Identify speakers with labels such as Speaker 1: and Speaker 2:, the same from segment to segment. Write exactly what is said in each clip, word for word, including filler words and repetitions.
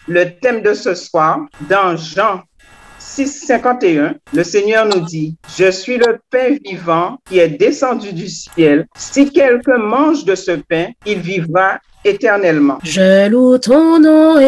Speaker 1: Le thème de ce soir, dans Jean six, cinquante et un, le Seigneur nous dit, « Je suis le pain vivant qui est descendu du ciel. Si quelqu'un mange de ce pain, il vivra éternellement. »
Speaker 2: Je loue ton nom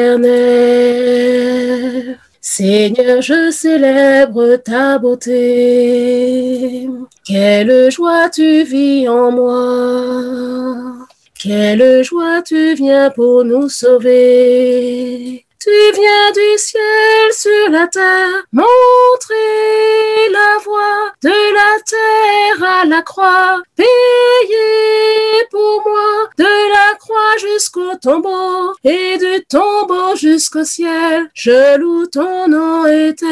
Speaker 2: éternel. Seigneur, je célèbre ta beauté. Quelle joie tu vis en moi. Quelle joie tu viens pour nous sauver. Tu viens du ciel sur la terre, montrer la voie de la terre à la croix, payer pour moi de la croix jusqu'au tombeau et du tombeau jusqu'au ciel. Je loue ton nom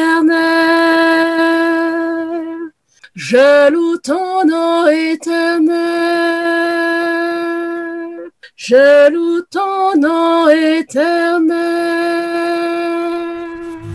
Speaker 2: éternel. Je loue ton nom éternel. Je loue ton nom éternel.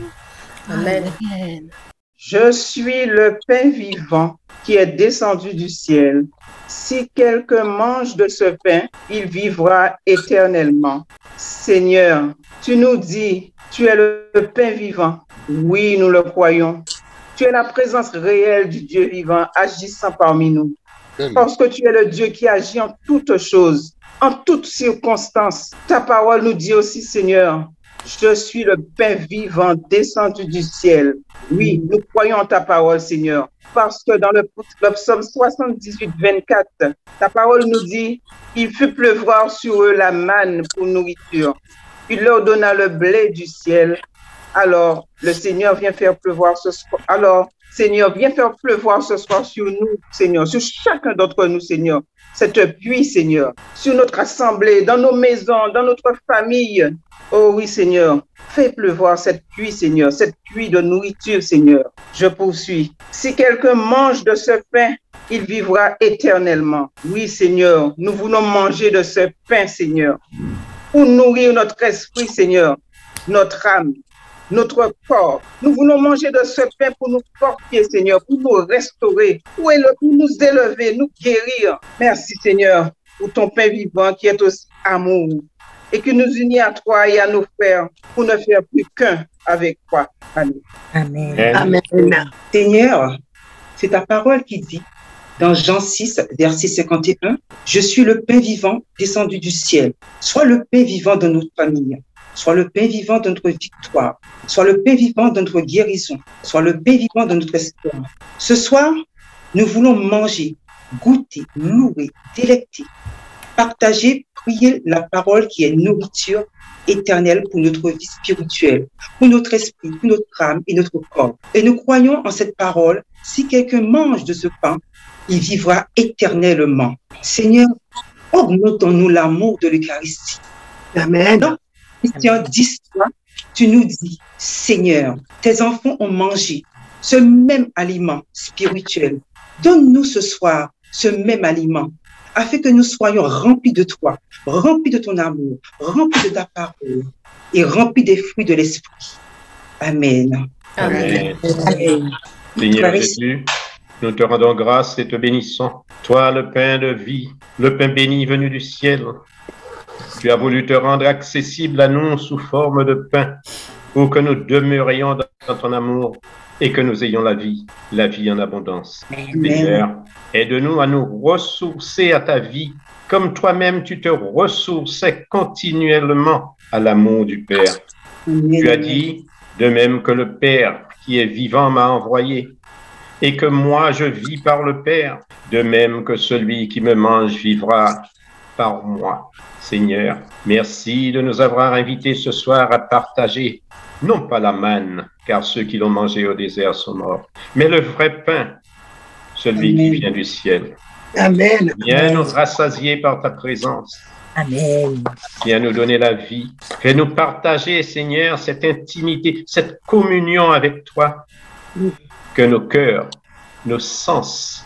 Speaker 3: Amen.
Speaker 2: Amen.
Speaker 1: Je suis le pain vivant qui est descendu du ciel. Si quelqu'un mange de ce pain, il vivra éternellement. Seigneur, tu nous dis, tu es le pain vivant. Oui, nous le croyons. Tu es la présence réelle du Dieu vivant agissant parmi nous. Parce que tu es le Dieu qui agit en toutes choses, en toutes circonstances. Ta parole nous dit aussi, Seigneur, je suis le pain vivant descendu du ciel. Oui, nous croyons en ta parole, Seigneur. Parce que dans le, le psaume soixante-dix-huit, vingt-quatre, ta parole nous dit, il fit pleuvoir sur eux la manne pour nourriture. Il leur donna le blé du ciel. Alors, le Seigneur vient faire pleuvoir ce soir. Alors, Seigneur, viens faire pleuvoir ce soir sur nous, Seigneur, sur chacun d'entre nous, Seigneur. Cette pluie, Seigneur, sur notre assemblée, dans nos maisons, dans notre famille. Oh oui, Seigneur, fais pleuvoir cette pluie, Seigneur, cette pluie de nourriture, Seigneur. Je poursuis. Si quelqu'un mange de ce pain, il vivra éternellement. Oui, Seigneur, nous voulons manger de ce pain, Seigneur, pour nourrir notre esprit, Seigneur, notre âme, notre corps. Nous voulons manger de ce pain pour nous fortifier, Seigneur, pour nous restaurer, pour nous élever, nous guérir. Merci, Seigneur, pour ton pain vivant qui est aussi amour et qui nous unit à toi et à nos frères pour ne faire plus qu'un avec toi. Amen.
Speaker 3: Amen.
Speaker 4: Amen. Amen. Seigneur, c'est ta parole qui dit dans Jean six, verset cinquante et un, « Je suis le pain vivant descendu du ciel. Sois le pain vivant de notre famille. Soit le pain vivant de notre victoire, soit le pain vivant de notre guérison, soit le pain vivant de notre espoir. » Ce soir, nous voulons manger, goûter, louer, délecter, partager, prier la parole qui est nourriture éternelle pour notre vie spirituelle, pour notre esprit, pour notre âme et notre corps. Et nous croyons en cette parole. Si quelqu'un mange de ce pain, il vivra éternellement. Seigneur, augmentons-nous l'amour de l'Eucharistie.
Speaker 3: Amen.
Speaker 4: Donc, Christian dix, tu nous dis, Seigneur, tes enfants ont mangé ce même aliment spirituel. Donne-nous ce soir ce même aliment, afin que nous soyons remplis de toi, remplis de ton amour, remplis de ta parole et remplis des fruits de l'esprit. Amen.
Speaker 5: Amen. Amen. Seigneur Jésus, nous te rendons grâce et te bénissons. Toi, le pain de vie, le pain béni venu du ciel, tu as voulu te rendre accessible à nous sous forme de pain pour que nous demeurions dans ton amour et que nous ayons la vie, la vie en abondance. Amen. Seigneur, aide-nous à nous ressourcer à ta vie comme toi-même tu te ressourçais continuellement à l'amour du Père. Amen. Tu as dit, de même que le Père qui est vivant m'a envoyé et que moi je vis par le Père, de même que celui qui me mange vivra par moi. Seigneur, merci de nous avoir invités ce soir à partager, non pas la manne, car ceux qui l'ont mangé au désert sont morts, mais le vrai pain, celui Amen. Qui vient du ciel.
Speaker 3: Amen.
Speaker 5: Viens nous rassasier par ta présence.
Speaker 3: Amen.
Speaker 5: Viens nous donner la vie. Fais-nous partager, Seigneur, cette intimité, cette communion avec toi, que nos cœurs, nos sens,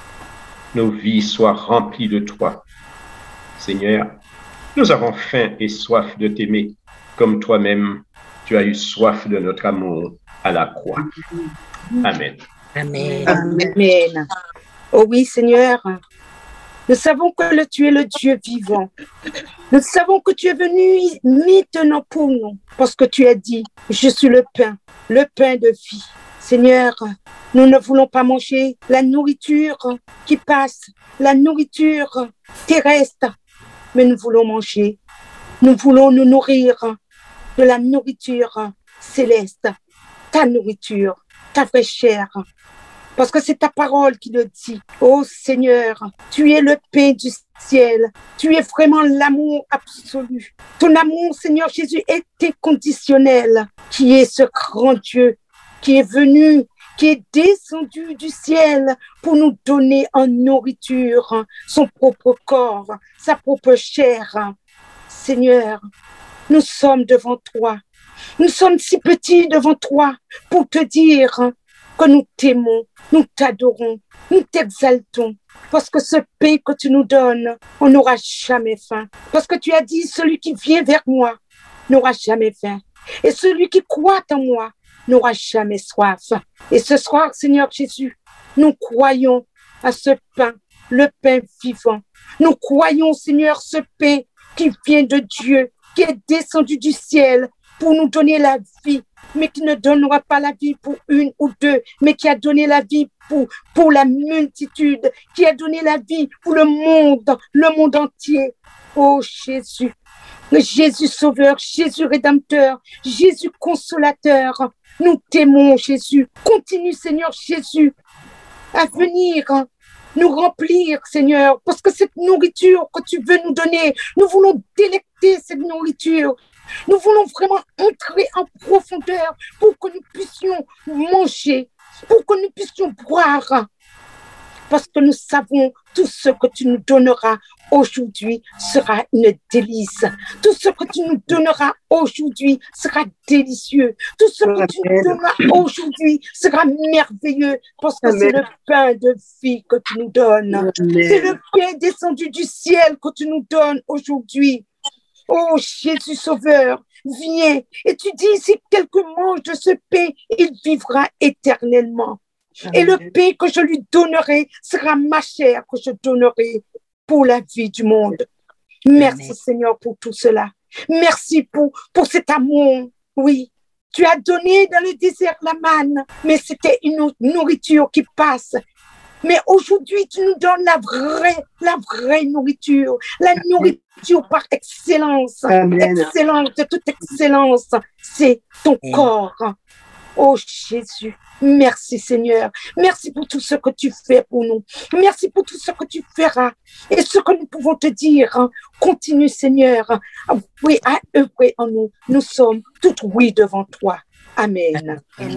Speaker 5: nos vies soient remplis de toi. Seigneur, nous avons faim et soif de t'aimer, comme toi-même, tu as eu soif de notre amour à la croix. Amen.
Speaker 3: Amen.
Speaker 6: Amen. Oh oui, Seigneur, Nous savons que le, tu es le Dieu vivant. Nous savons que tu es venu maintenant pour nous, parce que tu as dit, je suis le pain, le pain de vie. Seigneur, nous ne voulons pas manger la nourriture qui passe, la nourriture terrestre, mais nous voulons manger, nous voulons nous nourrir de la nourriture céleste, ta nourriture, ta vraie chair. Parce que c'est ta parole qui le dit. Oh Seigneur, tu es le pain du ciel. Tu es vraiment l'amour absolu. Ton amour, Seigneur Jésus, est inconditionnel. Qui est ce grand Dieu qui est venu, qui est descendu du ciel pour nous donner en nourriture son propre corps, sa propre chair. Seigneur, nous sommes devant toi. Nous sommes si petits devant toi pour te dire que nous t'aimons, nous t'adorons, nous t'exaltons. Parce que ce pain que tu nous donnes, on n'aura jamais faim. Parce que tu as dit, celui qui vient vers moi n'aura jamais faim. Et celui qui croit en moi n'aura jamais soif. Et ce soir, Seigneur Jésus, nous croyons à ce pain, le pain vivant. Nous croyons, Seigneur, ce pain qui vient de Dieu, qui est descendu du ciel pour nous donner la vie, mais qui ne donnera pas la vie pour une ou deux, mais qui a donné la vie pour, pour la multitude, qui a donné la vie pour le monde, le monde entier. Oh Jésus, Jésus Sauveur, Jésus Rédempteur, Jésus Consolateur, nous t'aimons Jésus. Continue Seigneur Jésus à venir nous remplir Seigneur, parce que cette nourriture que tu veux nous donner, nous voulons délecter cette nourriture. Nous voulons vraiment entrer en profondeur pour que nous puissions manger, pour que nous puissions boire. Parce que nous savons tout ce que tu nous donneras aujourd'hui sera une délice. Tout ce que tu nous donneras aujourd'hui sera délicieux. Tout ce que tu nous donneras aujourd'hui sera merveilleux parce que Amen. C'est le pain de vie que tu nous donnes. Amen. C'est le pain descendu du ciel que tu nous donnes aujourd'hui. Oh Jésus Sauveur, viens. Et tu dis, si quelqu'un mange de ce pain, il vivra éternellement. Amen. Et le pain que je lui donnerai sera ma chair que je donnerai pour la vie du monde. Merci Amen. Seigneur pour tout cela. Merci pour, pour cet amour. Oui, tu as donné dans le désert la manne, mais c'était une nourriture qui passe. Mais aujourd'hui, tu nous donnes la vraie, la vraie nourriture, la nourriture par excellence, Amen. Excellence, de toute excellence, c'est ton Amen. Corps. Oh Jésus, merci Seigneur, merci pour tout ce que tu fais pour nous, merci pour tout ce que tu feras et ce que nous pouvons te dire. Hein. Continue Seigneur, oui, à œuvrer en nous, nous sommes toutes oui devant toi. Amen.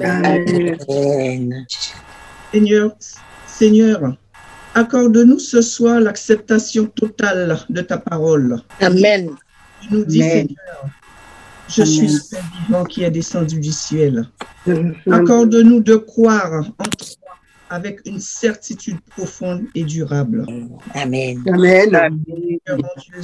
Speaker 6: Amen.
Speaker 1: Amen. Seigneur, Seigneur, accorde-nous ce soir l'acceptation totale de ta parole.
Speaker 6: Amen.
Speaker 1: Tu nous dis, Amen. Seigneur, je Amen. Suis le Père vivant qui est descendu du ciel. Amen. Accorde-nous de croire en toi avec une certitude profonde et durable.
Speaker 6: Amen.
Speaker 1: Amen. Amen. Seigneur, mon Dieu,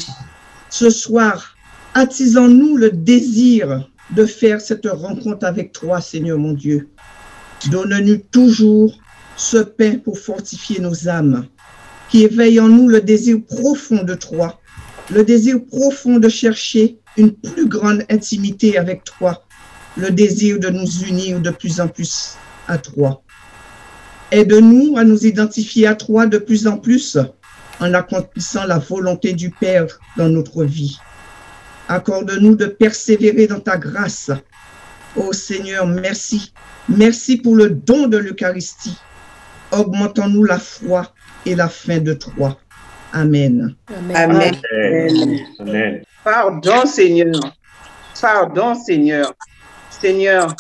Speaker 1: ce soir, attisons-nous le désir de faire cette rencontre avec toi, Seigneur mon Dieu. Donne-nous toujours ce pain pour fortifier nos âmes, qui éveille en nous le désir profond de toi, le désir profond de chercher une plus grande intimité avec toi, le désir de nous unir de plus en plus à toi. Aide-nous à nous identifier à toi de plus en plus en accomplissant la volonté du Père dans notre vie. Accorde-nous de persévérer dans ta grâce. Ô Seigneur, merci. Merci pour le don de l'Eucharistie. Augmentons-nous la foi et la faim de toi. Amen.
Speaker 6: Amen. Amen.
Speaker 1: Amen. Amen. Pardon, Seigneur. Pardon, Seigneur. Seigneur,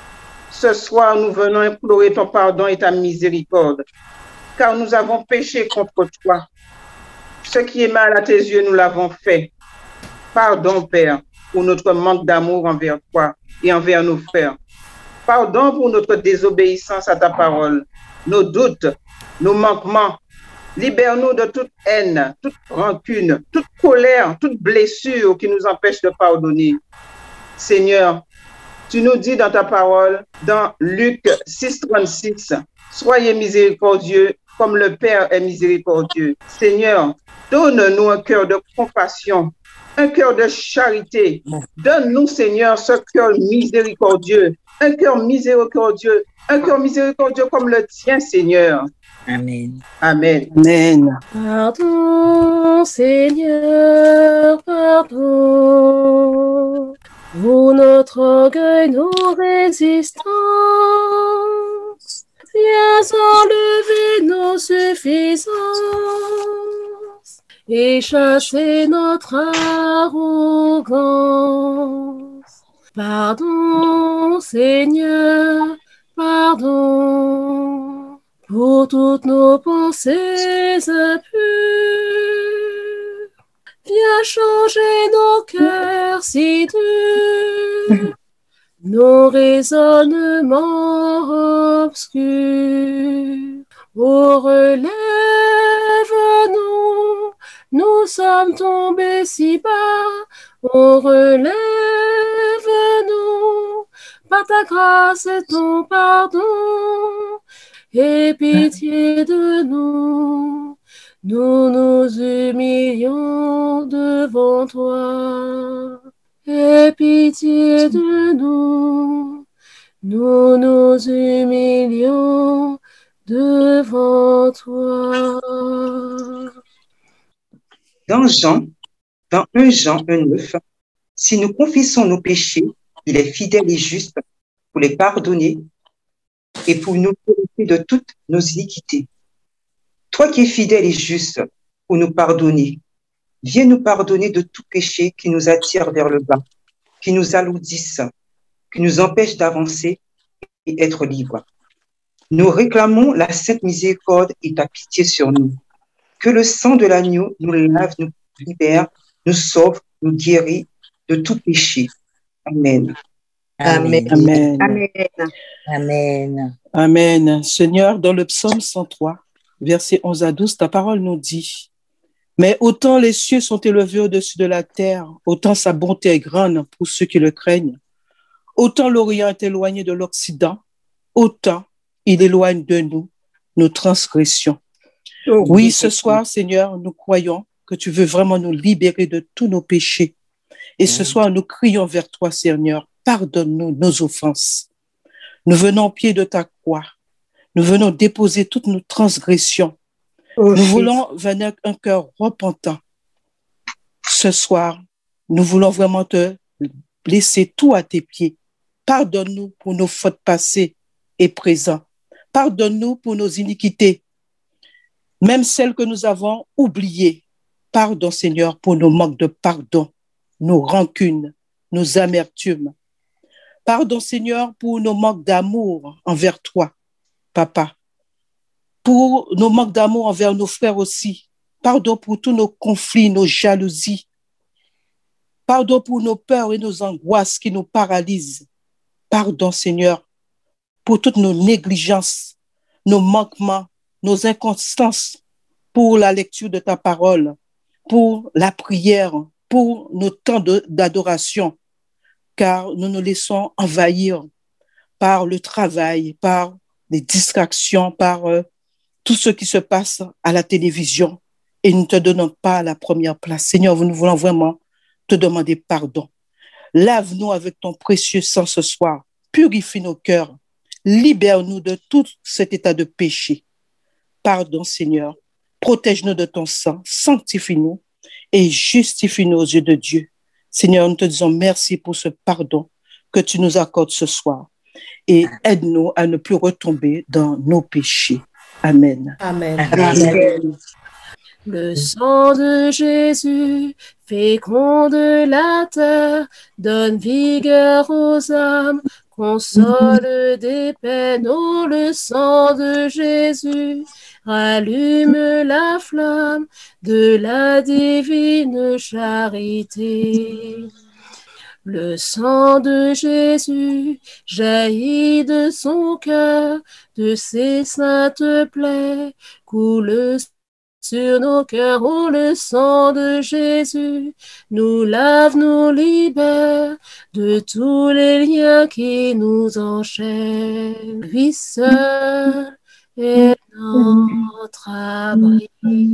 Speaker 1: ce soir, nous venons implorer ton pardon et ta miséricorde, car nous avons péché contre toi. Ce qui est mal à tes yeux, nous l'avons fait. Pardon, Père, pour notre manque d'amour envers toi et envers nos frères. Pardon pour notre désobéissance à ta parole, nos doutes, nos manquements. Libère-nous de toute haine, toute rancune, toute colère, toute blessure qui nous empêche de pardonner. Seigneur, tu nous dis dans ta parole, dans Luc six, trente-six, soyez miséricordieux comme le Père est miséricordieux. Seigneur, donne-nous un cœur de compassion, un cœur de charité. Donne-nous, Seigneur, ce cœur miséricordieux, un cœur miséricordieux, un cœur miséricordieux comme le tien, Seigneur.
Speaker 3: Amen.
Speaker 1: Amen.
Speaker 2: Amen. Pardon, Seigneur, pardon, pour notre orgueil, nos résistances. Viens enlever nos suffisances et chasser notre arrogance. Pardon, Seigneur, pardon, pour toutes nos pensées impures. Viens changer nos cœurs si durs, nos raisonnements obscurs. Oh, relève-nous, nous sommes tombés si bas. Oh, relève-nous, par ta grâce et ton pardon. Aie pitié de nous, nous nous humilions devant toi. Aie pitié de nous, nous nous humilions devant toi.
Speaker 4: Dans Jean, dans un Jean un neuf, si nous confessons nos péchés, il est fidèle et juste pour les pardonner et pour nous purifier de toutes nos iniquités. Toi qui es fidèle et juste pour nous pardonner, viens nous pardonner de tout péché qui nous attire vers le bas, qui nous alourdissent, qui nous empêchent d'avancer et être libres. Nous réclamons la sainte miséricorde et ta pitié sur nous. Que le sang de l'agneau nous lave, nous libère, nous sauve, nous guérit de tout péché. Amen.
Speaker 3: Amen.
Speaker 2: Amen.
Speaker 6: Amen.
Speaker 3: Amen.
Speaker 7: Amen. Seigneur, dans le psaume cent trois, versets onze à douze, ta parole nous dit: mais autant les cieux sont élevés au-dessus de la terre, autant sa bonté est grande pour ceux qui le craignent. Autant l'Orient est éloigné de l'Occident, autant il éloigne de nous nos transgressions.
Speaker 6: Oh,
Speaker 7: Oui, ce soir, Seigneur, nous croyons que tu veux vraiment nous libérer de tous nos péchés. Et ce soir, nous crions vers toi, Seigneur, pardonne-nous nos offenses. Nous venons au pied de ta croix. Nous venons déposer toutes nos transgressions.
Speaker 6: oh,
Speaker 7: Nous voulons venir un cœur repentant. Ce soir, nous voulons vraiment te laisser tout à tes pieds. Pardonne-nous pour nos fautes passées et présentes. Pardonne-nous pour nos iniquités, même celles que nous avons oubliées. Pardon, Seigneur, pour nos manques de pardon, nos rancunes, nos amertumes. Pardon, Seigneur, pour nos manques d'amour envers toi, Papa. Pour nos manques d'amour envers nos frères aussi. Pardon pour tous nos conflits, nos jalousies. Pardon pour nos peurs et nos angoisses qui nous paralysent. Pardon, Seigneur, pour toutes nos négligences, nos manquements, nos inconstances, pour la lecture de ta parole, pour la prière, pour nos temps de, d'adoration, car nous nous laissons envahir par le travail, par les distractions, par euh, tout ce qui se passe à la télévision, et nous ne te donnons pas la première place. Seigneur, nous voulons vraiment te demander pardon. Lave-nous avec ton précieux sang ce soir. Purifie nos cœurs. Libère-nous de tout cet état de péché. Pardon, Seigneur. Protège-nous de ton sang. Sanctifie-nous et justifie-nous aux yeux de Dieu. Seigneur, nous te disons merci pour ce pardon que tu nous accordes ce soir. Et aide-nous à ne plus retomber dans nos péchés. Amen.
Speaker 2: Amen.
Speaker 6: Amen.
Speaker 2: Le sang de Jésus féconde la terre, donne vigueur aux âmes, console des peines. Oh, le sang de Jésus rallume la flamme de la divine charité. Le sang de Jésus jaillit de son cœur, de ses saintes plaies coule sur nos cœurs. Oh, le sang de Jésus nous lave, nous libère de tous les liens qui nous enchaînent. Lui seul est notre abri.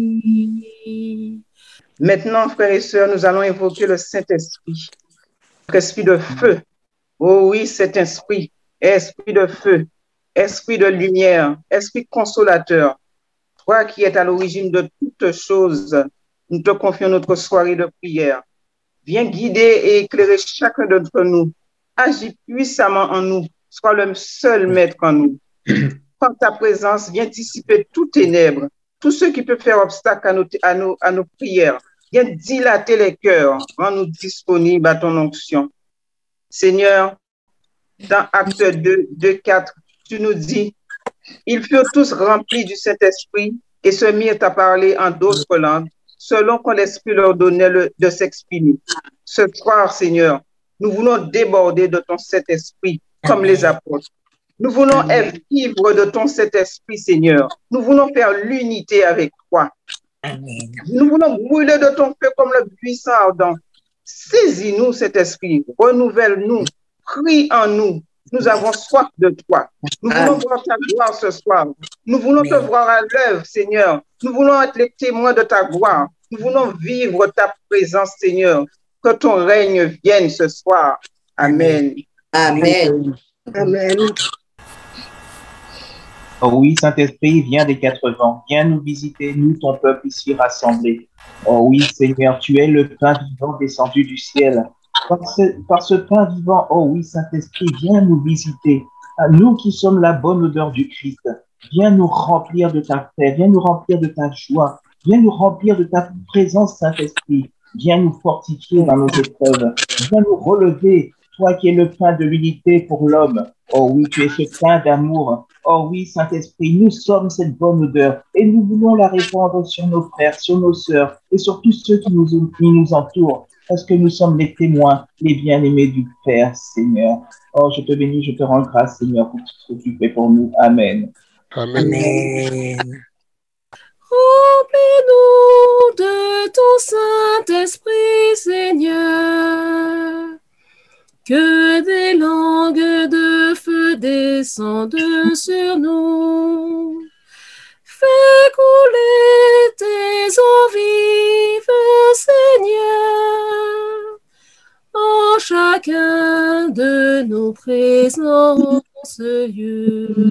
Speaker 1: Maintenant, frères et sœurs, nous allons évoquer le Saint-Esprit, l'esprit de feu. Oh oui, cet esprit, esprit de feu, esprit de lumière, esprit consolateur, toi qui es à l'origine de toutes choses, nous te confions notre soirée de prière. Viens guider et éclairer chacun d'entre nous. Agis puissamment en nous. Sois le seul maître en nous. Par ta présence, viens dissiper tout ténèbres, tout ce qui peut faire obstacle à nos, à nos, à nos prières. Viens dilater les cœurs, rends-nous disponibles à ton onction. Seigneur, dans Acte deux, deux, quatre, tu nous dis, ils furent tous remplis du Saint-Esprit et se mirent à parler en d'autres langues, selon qu'on l'Esprit leur donnait le, de s'exprimer. Ce soir, Seigneur, nous voulons déborder de ton Saint-Esprit comme les apôtres. Nous voulons être vivre de ton Saint-Esprit, Seigneur. Nous voulons faire l'unité avec toi.
Speaker 3: Amen.
Speaker 1: Nous voulons brûler de ton feu comme le buisson ardent. Saisis-nous, cet esprit, renouvelle-nous, prie en nous. Nous avons soif de toi. Nous voulons voir ta gloire ce soir. Nous voulons te voir à l'œuvre, Seigneur. Nous voulons être les témoins de ta gloire. Nous voulons vivre ta présence, Seigneur. Que ton règne vienne ce soir. Amen.
Speaker 8: Amen.
Speaker 6: Amen.
Speaker 9: Oh oui, Saint-Esprit, viens des quatre vents, viens nous visiter, nous, ton peuple ici rassemblé. Oh oui, Seigneur, tu es le pain vivant descendu du ciel. Par ce, par ce pain vivant, oh oui, Saint-Esprit, viens nous visiter. À nous qui sommes la bonne odeur du Christ, viens nous remplir de ta paix, viens nous remplir de ta joie, viens nous remplir de ta présence, Saint-Esprit. Viens nous fortifier dans nos épreuves, viens nous relever, toi qui es le pain de l'unité pour l'homme. Oh oui, tu es ce pain d'amour. Oh oui, Saint-Esprit, nous sommes cette bonne odeur et nous voulons la répandre sur nos frères, sur nos sœurs et sur tous ceux qui nous, qui nous entourent, parce que nous sommes les témoins, les bien-aimés du Père, Seigneur. Oh, je te bénis, je te rends grâce, Seigneur, pour tout ce que tu fais pour nous. Amen.
Speaker 3: Amen. Amen.
Speaker 2: Remplis-nous de ton Saint-Esprit, Seigneur. Que des langues de feu descendent sur nous. Fais couler tes eaux vives, Seigneur, en chacun de nos présences lieux.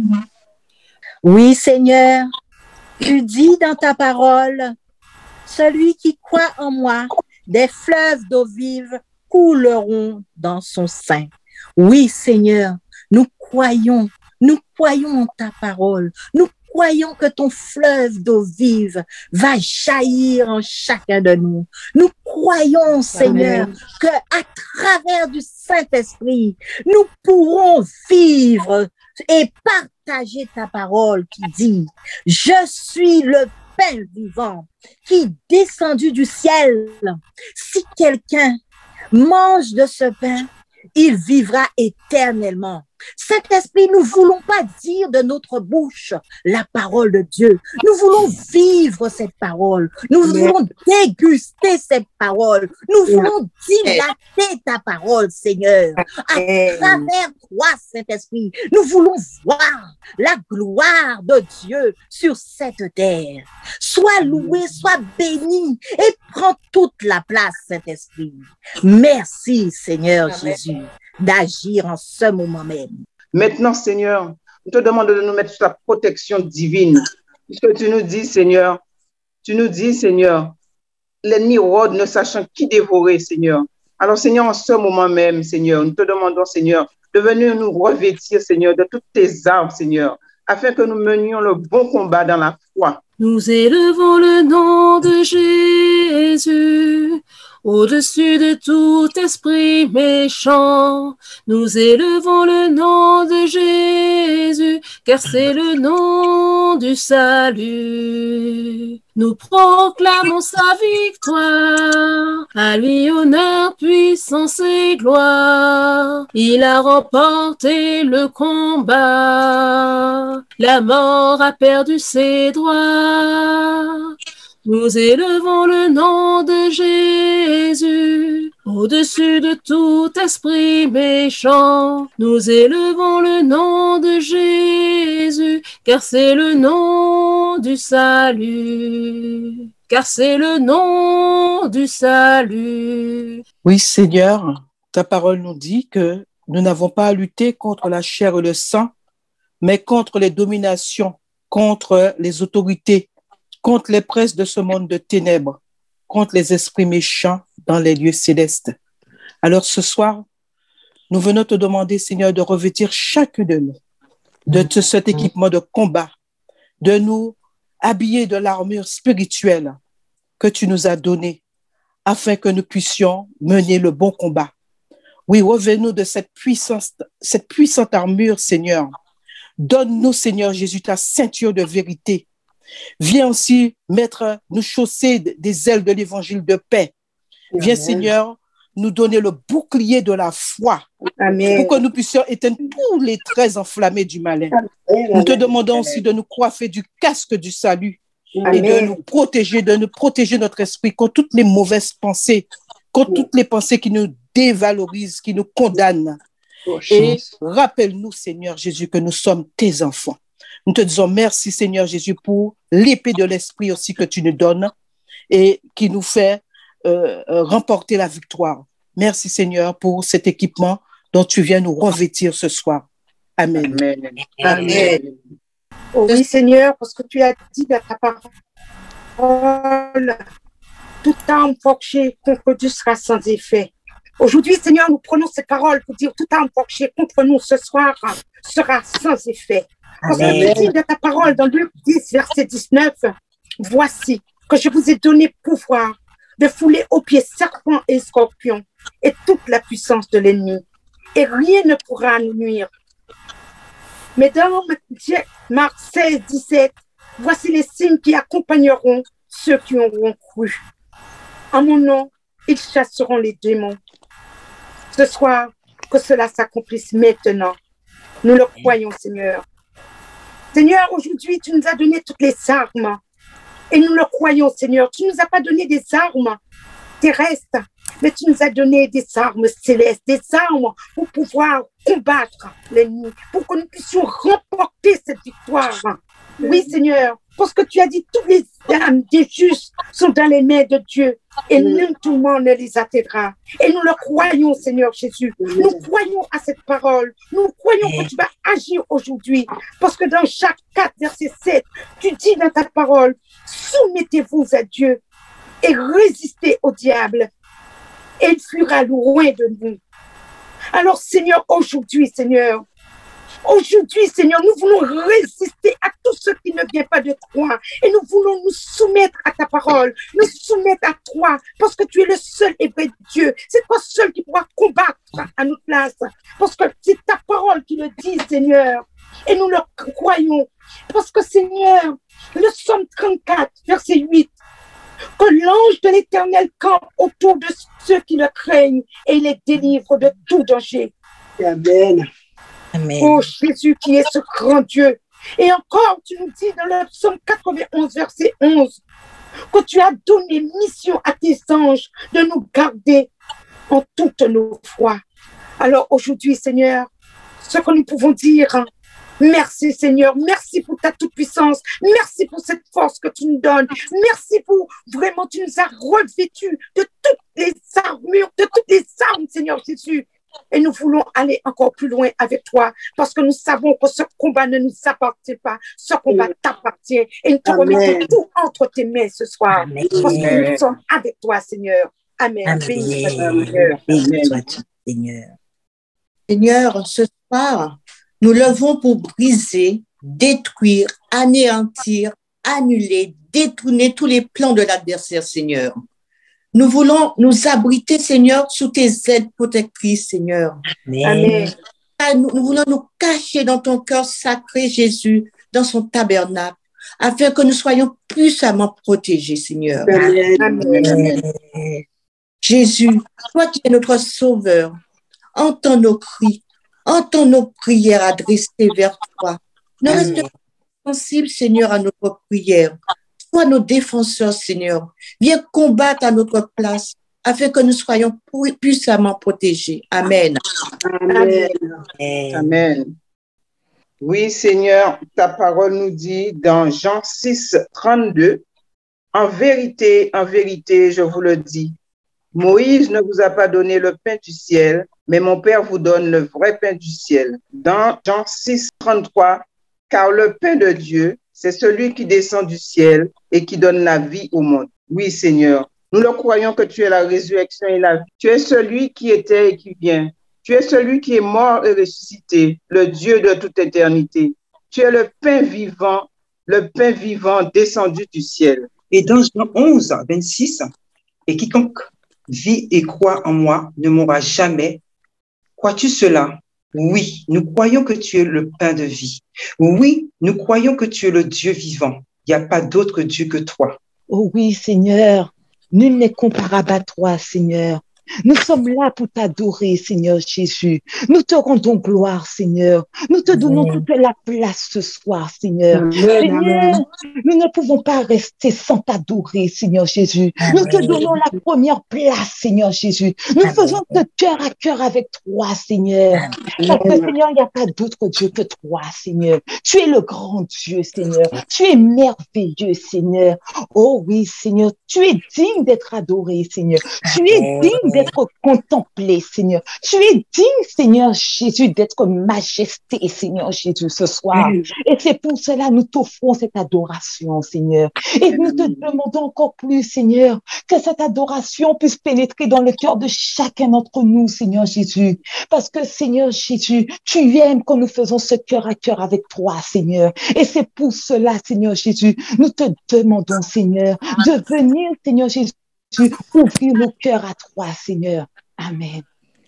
Speaker 3: Oui, Seigneur, tu dis dans ta parole, celui qui croit en moi, des fleuves d'eau vive couleront dans son sein. Oui, Seigneur, nous croyons, nous croyons en ta parole. Nous croyons que ton fleuve d'eau vive va jaillir en chacun de nous. Nous croyons, Seigneur, Amen. Que à travers du Saint-Esprit, nous pourrons vivre et partager ta parole qui dit, je suis le pain vivant qui est descendu du ciel. Si quelqu'un mange de ce pain, il vivra éternellement. Saint-Esprit, nous voulons pas dire de notre bouche la parole de Dieu. Nous voulons vivre cette parole. Nous voulons déguster cette parole. Nous voulons dilater ta parole, Seigneur. À travers toi, Saint-Esprit, nous voulons voir la gloire de Dieu sur cette terre. Sois loué, sois béni et prends toute la place, Saint-Esprit. Merci, Seigneur Jésus, d'agir en ce moment même.
Speaker 1: Maintenant, Seigneur, nous te demandons de nous mettre sous ta protection divine. Puisque tu nous dis, Seigneur, tu nous dis, Seigneur, l'ennemi rôde ne sachant qui dévorer, Seigneur. Alors, Seigneur, en ce moment même, Seigneur, nous te demandons, Seigneur, de venir nous revêtir, Seigneur, de toutes tes armes, Seigneur, afin que nous menions le bon combat dans la foi.
Speaker 2: Nous élevons le nom de Jésus au-dessus de tout esprit méchant. Nous élevons le nom de Jésus, car c'est le nom du salut. Nous proclamons sa victoire, à lui honneur, puissance et gloire. Il a remporté le combat, la mort a perdu ses droits. Nous élevons le nom de Jésus Au-dessus de tout esprit méchant, nous élevons le nom de Jésus, car c'est le nom du salut. Car c'est le nom du salut.
Speaker 7: Oui, Seigneur, ta parole nous dit que nous n'avons pas à lutter contre la chair et le sang, mais contre les dominations, contre les autorités, contre les princes de ce monde de ténèbres, contre les esprits méchants dans les lieux célestes. Alors ce soir, nous venons te demander, Seigneur, de revêtir chacun de nous de tout cet équipement de combat, de nous habiller de l'armure spirituelle que tu nous as donnée, afin que nous puissions mener le bon combat. Oui, revenons de cette puissance, cette puissante armure, Seigneur. Donne-nous, Seigneur Jésus, ta ceinture de vérité. Viens aussi mettre, nous chausser des ailes de l'évangile de paix. Viens, Amen. Seigneur, nous donner le bouclier de la foi. Amen. Pour que nous puissions éteindre tous les traits enflammés du malin. Amen. Nous te demandons Amen. Aussi de nous coiffer du casque du salut. Amen. Et de nous protéger, de nous protéger notre esprit contre toutes les mauvaises pensées, contre toutes les pensées qui nous dévalorisent, qui nous condamnent. Oh, et rappelle-nous, Seigneur Jésus, que nous sommes tes enfants. Nous te disons merci, Seigneur Jésus, pour l'épée de l'esprit aussi que tu nous donnes et qui nous fait euh, remporter la victoire. Merci, Seigneur, pour cet équipement dont tu viens nous revêtir ce soir. Amen.
Speaker 6: Amen. Amen. Oh oui, Seigneur, parce que tu as dit dans ta parole, toute arme forgée contre Dieu sera sans effet. Aujourd'hui, Seigneur, nous prenons ces paroles pour dire toute arme forgée contre nous ce soir sera sans effet. Parce que tu dis dans ta parole, dans Luc dix, verset dix-neuf, voici que je vous ai donné pouvoir de fouler aux pieds serpents et scorpions et toute la puissance de l'ennemi, et rien ne pourra nous nuire. Mais dans Marc seize, dix-sept, voici les signes qui accompagneront ceux qui auront cru. En mon nom, ils chasseront les démons. Ce soir, que cela s'accomplisse maintenant. Nous le croyons, Seigneur. Seigneur, aujourd'hui, tu nous as donné toutes les armes. Et nous le croyons, Seigneur. Tu ne nous as pas donné des armes terrestres, mais tu nous as donné des armes célestes, des armes pour pouvoir combattre l'ennemi, pour que nous puissions remporter cette victoire. Oui, Seigneur, parce que tu as dit toutes les âmes des justes sont dans les mains de Dieu et nul tout le monde ne les atteindra. Et nous le croyons, Seigneur Jésus. Nous croyons à cette parole. Nous croyons que tu vas agir aujourd'hui. Parce que dans Jacques quatre, verset sept, tu dis dans ta parole, soumettez-vous à Dieu et résistez au diable. Et il fuira loin de nous. Alors, Seigneur, aujourd'hui, Seigneur, Aujourd'hui, Seigneur, nous voulons résister à tout ce qui ne vient pas de toi. Et nous voulons nous soumettre à ta parole, nous soumettre à toi, parce que tu es le seul et vrai Dieu. C'est toi seul qui pourra combattre à notre place. Parce que c'est ta parole qui le dit, Seigneur. Et nous le croyons. Parce que, Seigneur, le psaume trente-quatre, verset huit, que l'ange de l'Éternel campe autour de ceux qui le craignent et les délivre de tout danger.
Speaker 1: Amen.
Speaker 6: Amen. Oh Jésus qui est ce grand Dieu. Et encore, tu nous dis dans le psaume quatre-vingt-onze, verset onze, que tu as donné mission à tes anges de nous garder en toutes nos voies. Alors aujourd'hui, Seigneur, ce que nous pouvons dire, merci Seigneur, merci pour ta toute-puissance, merci pour cette force que tu nous donnes, merci pour vraiment, tu nous as revêtus de toutes les armures, de toutes les armes, Seigneur Jésus. Et nous voulons aller encore plus loin avec toi parce que nous savons que ce combat ne nous appartient pas. Ce combat t'appartient et nous te remettons tout entre tes mains ce soir. Amen. Parce que nous sommes avec toi, Seigneur. Amen.
Speaker 8: Amen.
Speaker 6: Béni Seigneur.
Speaker 8: Seigneur. Seigneur, ce soir, nous levons pour briser, détruire, anéantir, annuler, détourner tous les plans de l'adversaire, Seigneur. Nous voulons nous abriter, Seigneur, sous tes ailes protectrices, Seigneur.
Speaker 6: Amen.
Speaker 8: Nous, nous voulons nous cacher dans ton cœur sacré, Jésus, dans son tabernacle, afin que nous soyons puissamment protégés, Seigneur.
Speaker 6: Amen. Amen. Amen.
Speaker 8: Jésus, toi qui es notre sauveur, entends nos cris, entends nos prières adressées vers toi. Ne reste pas sensible, Seigneur, à notre prière. Sois nos défenseurs, Seigneur. Viens combattre à notre place afin que nous soyons puissamment protégés. Amen.
Speaker 6: Amen.
Speaker 3: Amen.
Speaker 1: Amen. Oui, Seigneur, ta parole nous dit dans Jean six, trente-deux, en vérité, en vérité, je vous le dis, Moïse ne vous a pas donné le pain du ciel, mais mon Père vous donne le vrai pain du ciel. Dans Jean six, trente-trois, car le pain de Dieu, c'est celui qui descend du ciel et qui donne la vie au monde. Oui, Seigneur, nous le croyons que tu es la résurrection et la vie. Tu es celui qui était et qui vient. Tu es celui qui est mort et ressuscité, le Dieu de toute éternité. Tu es le pain vivant, le pain vivant descendu du ciel.
Speaker 4: Et dans Jean onze, vingt-six, et quiconque vit et croit en moi ne mourra jamais. Crois-tu cela? Oui, nous croyons que tu es le pain de vie. Oui, nous croyons que tu es le Dieu vivant. Il n'y a pas d'autre Dieu que toi.
Speaker 10: Oh oui, Seigneur, nul n'est comparable à toi, Seigneur. Nous sommes là pour t'adorer, Seigneur Jésus. Nous te rendons gloire, Seigneur. Nous te donnons
Speaker 3: Amen.
Speaker 10: toute la place ce soir, Seigneur.
Speaker 6: Amen.
Speaker 10: Seigneur, nous ne pouvons pas rester sans t'adorer, Seigneur Jésus. Nous te
Speaker 3: Amen.
Speaker 10: donnons la première place, Seigneur Jésus. Nous
Speaker 3: Amen.
Speaker 10: faisons de cœur à cœur avec toi, Seigneur. Parce que, Seigneur, il n'y a pas d'autre Dieu que toi, Seigneur. Tu es le grand Dieu, Seigneur. Tu es merveilleux, Seigneur. Oh oui, Seigneur, tu es digne d'être adoré, Seigneur. Tu es digne d'être contemplé, Seigneur. Tu es digne, Seigneur Jésus, d'être majesté, Seigneur Jésus, ce soir. Et c'est pour cela nous t'offrons cette adoration, Seigneur. Et nous te demandons encore plus, Seigneur, que cette adoration puisse pénétrer dans le cœur de chacun d'entre nous, Seigneur Jésus. Parce que, Seigneur Jésus, tu aimes quand nous faisons ce cœur à cœur avec toi, Seigneur. Et c'est pour cela, Seigneur Jésus, nous te demandons, Seigneur, de venir, Seigneur Jésus, ouvrir nos cœurs à toi, Seigneur. Amen.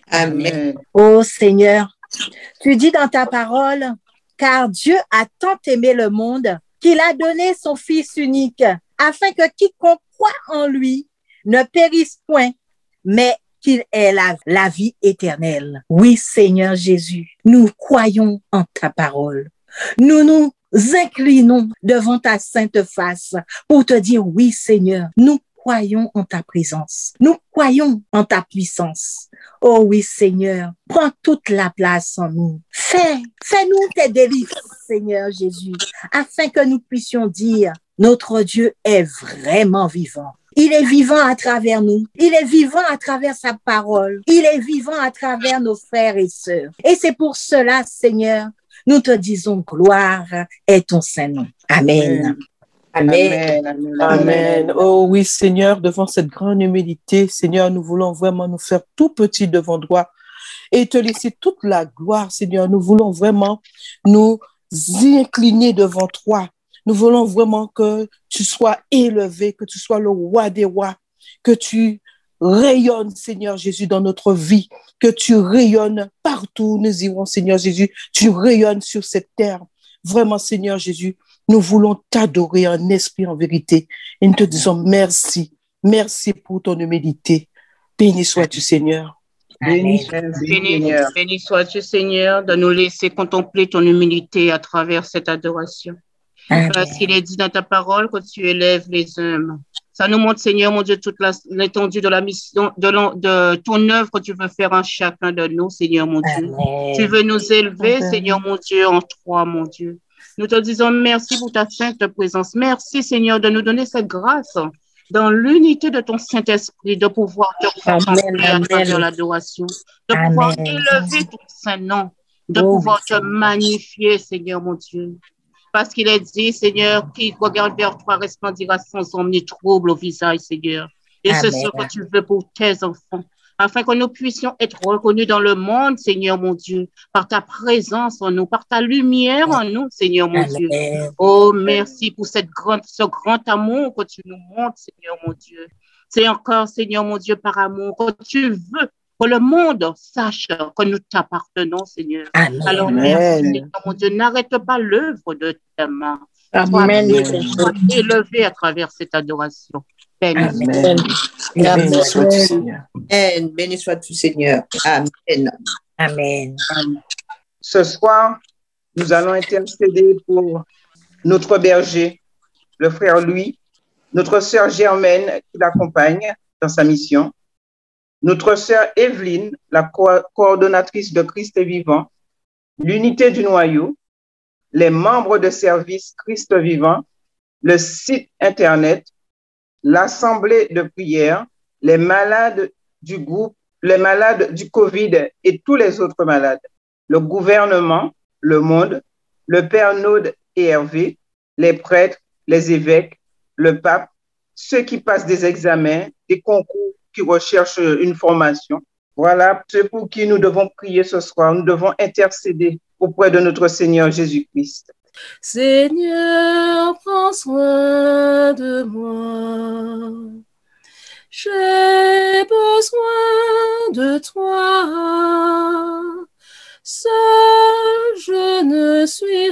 Speaker 8: Amen.
Speaker 3: Ô Seigneur, tu dis dans ta parole, car Dieu a tant aimé le monde qu'il a donné son Fils unique, afin que quiconque croit en lui ne périsse point, mais qu'il ait la, la vie éternelle. Oui, Seigneur Jésus, nous croyons en ta parole. Nous nous inclinons devant ta sainte face pour te dire, oui, Seigneur, nous croyons en ta présence. Nous croyons en ta puissance. Oh oui, Seigneur, prends toute la place en nous. Fais, fais-nous tes délices, Seigneur Jésus, afin que nous puissions dire, notre Dieu est vraiment vivant. Il est vivant à travers nous. Il est vivant à travers sa parole. Il est vivant à travers nos frères et sœurs. Et c'est pour cela, Seigneur, nous te disons gloire est ton saint nom. Amen.
Speaker 8: Amen.
Speaker 1: Amen. Amen.
Speaker 7: Amen. Oh oui, Seigneur, devant cette grande humilité, Seigneur, nous voulons vraiment nous faire tout petit devant toi et te laisser toute la gloire, Seigneur. Nous voulons vraiment nous incliner devant toi. Nous voulons vraiment que tu sois élevé, que tu sois le roi des rois, que tu rayonnes, Seigneur Jésus, dans notre vie, que tu rayonnes partout où nous irons, Seigneur Jésus. Tu rayonnes sur cette terre. Vraiment, Seigneur Jésus, nous voulons t'adorer en esprit, en vérité. Et nous te disons merci. Merci pour ton humilité. Béni sois-tu, Seigneur.
Speaker 1: Béni,
Speaker 11: Béni,
Speaker 1: Seigneur.
Speaker 11: béni sois-tu, Seigneur, de nous laisser contempler ton humilité à travers cette adoration.
Speaker 3: Amen.
Speaker 11: Parce qu'il est dit dans ta parole que tu élèves les hommes. Ça nous montre, Seigneur, mon Dieu, toute la- l'étendue de la mission, de, l'en- de ton œuvre que tu veux faire en chacun de nous, Seigneur, mon Dieu.
Speaker 3: Amen.
Speaker 11: Tu veux nous élever,
Speaker 7: Amen.
Speaker 11: Seigneur, mon Dieu, en toi, mon Dieu. Nous te disons merci pour ta sainte présence. Merci, Seigneur, de nous donner cette grâce dans l'unité de ton Saint-Esprit, de pouvoir te contempler à
Speaker 3: Amen.
Speaker 11: travers l'adoration, de pouvoir
Speaker 3: Amen.
Speaker 11: élever ton Saint-Nom, de
Speaker 3: Oh,
Speaker 11: pouvoir te
Speaker 3: Seigneur.
Speaker 11: magnifier, Seigneur, mon Dieu. Parce qu'il est dit, Seigneur, qui regarde vers toi resplendira sans ombre ni trouble au visage, Seigneur. Et c'est
Speaker 3: Amen.
Speaker 11: ce que tu veux pour tes enfants, afin que nous puissions être reconnus dans le monde, Seigneur, mon Dieu, par ta présence en nous, par ta lumière en nous, Seigneur, mon Dieu.
Speaker 3: Amen.
Speaker 11: Oh, merci pour cette grande, ce grand amour que tu nous montres, Seigneur, mon Dieu. C'est encore, Seigneur, mon Dieu, par amour que tu veux que le monde sache que nous t'appartenons, Seigneur.
Speaker 3: Amen.
Speaker 11: Alors,
Speaker 7: Amen.
Speaker 11: merci, Seigneur, mon Dieu. N'arrête pas l'œuvre de ta main. Sois
Speaker 6: Amen.
Speaker 11: béni, sois élevé à travers cette adoration. Béni.
Speaker 7: Amen.
Speaker 8: Amen.
Speaker 7: Béni sois-tu, Seigneur.
Speaker 8: Amen. Béni sois-tu, Seigneur. Amen.
Speaker 3: Amen.
Speaker 1: Ce soir, nous allons intercéder pour notre berger, le frère Louis, notre sœur Germaine qui l'accompagne dans sa mission, notre sœur Evelyne, la co coordonnatrice de Christ est vivant, l'unité du noyau, les membres de service Christ vivant, le site Internet, l'assemblée de prière, les malades du groupe, les malades du Covid et tous les autres malades, le gouvernement, le monde, le Père Naude et Hervé, les prêtres, les évêques, le pape, ceux qui passent des examens, des concours, qui recherchent une formation. Voilà ceux pour qui nous devons prier ce soir. Nous devons intercéder auprès de notre Seigneur Jésus-Christ.
Speaker 2: Seigneur, prends soin de moi. J'ai besoin de toi. Seul je ne suis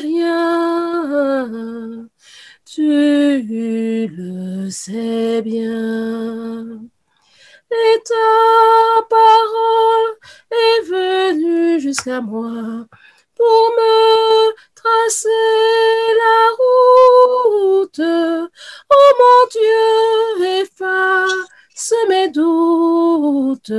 Speaker 2: rien. Tu le sais bien. Et ta parole est venue jusqu'à moi pour me tracer la route. Oh mon Dieu, efface mes doutes.